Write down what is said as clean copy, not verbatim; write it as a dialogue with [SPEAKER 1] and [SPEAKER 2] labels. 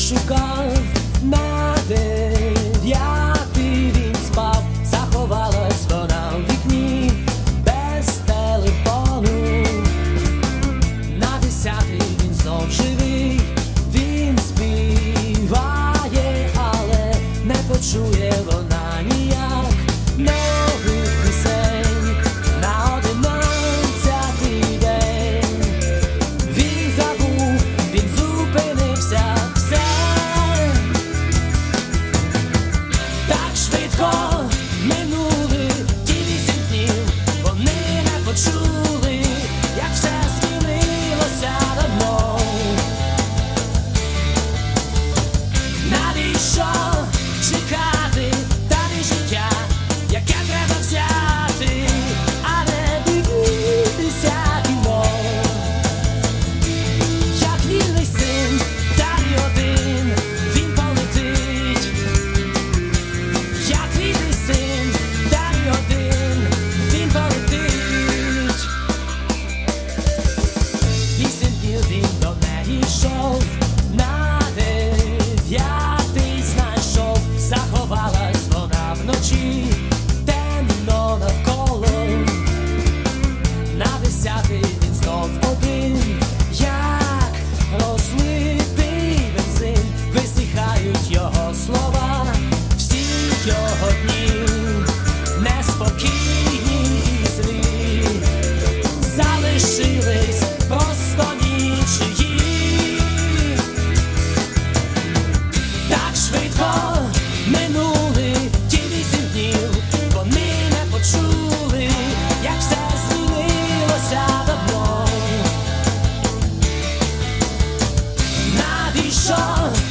[SPEAKER 1] шукав, на 9-й він спав, заховалась вона в вікні без телефону. На 10-й він знов живий, він співає, але не почує вона ніяк нових пісень. На 11-й день він забув, він зупинився, все так швидко минули ті 8 днів, вони не почули, як все змінилося давно. Навіщо чекати далі життя, яке треба взяти, а не дивитися кіно? Як вільний син, далі один він полетить. Як вільний син, далі один він полетить. 8 днів він до неї йшов, на 9-й знайшов, заховалась вона вночі, темно навколо. На 10-й він знов один, як розлитий бензин, висихають його слова, всі його дні неспокійні і злі, залишились просто нічиї. Так швидко минули ті 8 днів, вони не почули, як все змінилося давно. Навіщо